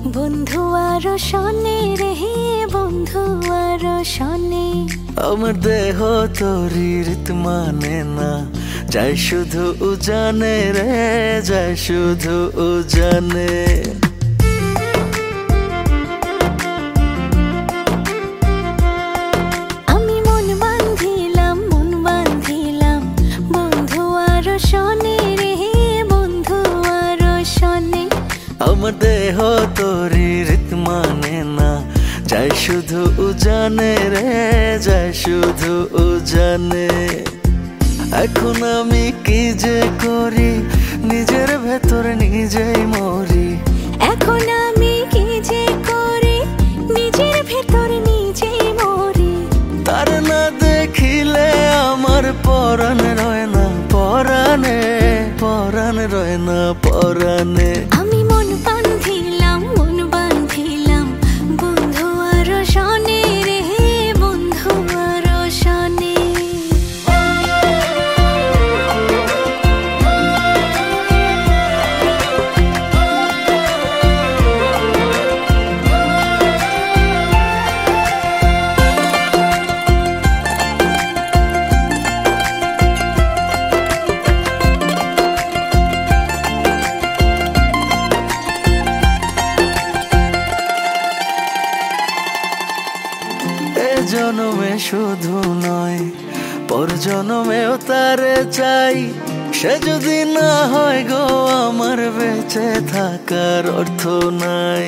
বন্ধু আর শনে রে বন্ধু আর শনে আমার দেহ তোরি রীত মানে না, যায় শুধু উজানে রে, যায় শুধু উজানে। আমি মন বাঁধিলাম বন্ধু আর শনে রে বন্ধু আর শনে। আমার দেহ তোরি রীত মানে না, যায় শুধু উজানে রে, যায় শুধু উজানে। এখন আমি কি যে করি, নিজের ভেতর নিজেই মরি। এখন আমি কি যে করি, নিজের ভেতর নিজেই মরি। তার না দেখিলে আমার পরাণ রয় না পরাণে, পরাণ রয় না পরাণে। আমি মন বাঁধিলাম বন্ধু আর শনে রে বন্ধু আর শনে। এ জনমে শুধু নয়, পর জনমেও তারে চাই। সে যদি না হয় গো আমার বেঁচে থাকার অর্থ নাই।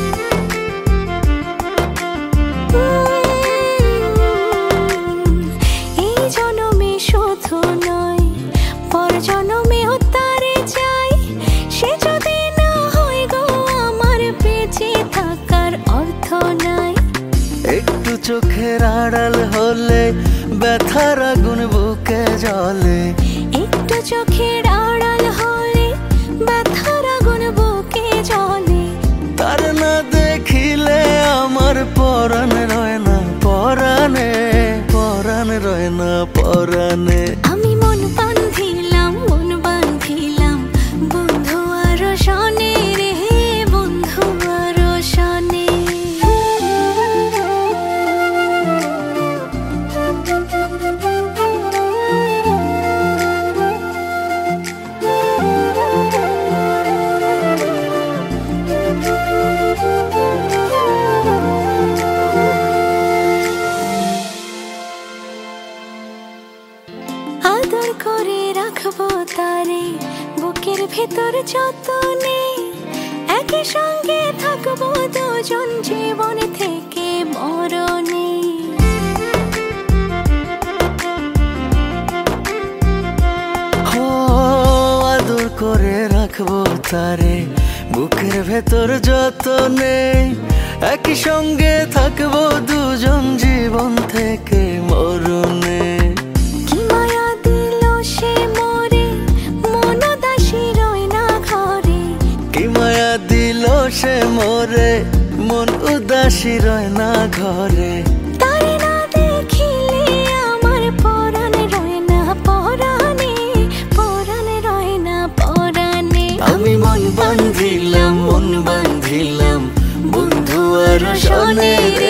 এই জনমে শুধু নয়, পর জনমেও তারে চাই। সে যদি না হয় গো আমার বেঁচে থাকার অর্থ নাই। একটু চোখের আড়াল হলে ব্যথার আগুন বুকে জ্বলে। একটু চোখের আড়াল হলে ব্যথার আগুন বুকে জ্বলে। তার না দেখিলে আমার পরাণ রয় না পরাণে, পরাণ রয় না পরাণে। আমি মন বাঁধিলাম বন্ধু আর শনে রে বন্ধু আর শনে। আদর করে রাখবো তারে বুকের ভেতর যতনে। একই সঙ্গে থাকবো দুজন জীবন থেকে মরণে। ও আদর করে রাখবো তারে বুকের ভেতর যতনে। একই সঙ্গে থাকবো দুজন জীবন থেকে মরণে। কি মায়া দিল সে মোরে, মন উদাসী রয় না ঘরে। কি মায়া দিল সে মোরে, মন উদাসী রয় না ঘরে। তারে না দেখিলে আমার পরাণ রয় না পরাণে, পরাণ রয় না পরাণে। আমি মন বাঁধিলাম বন্ধু আর শনে রে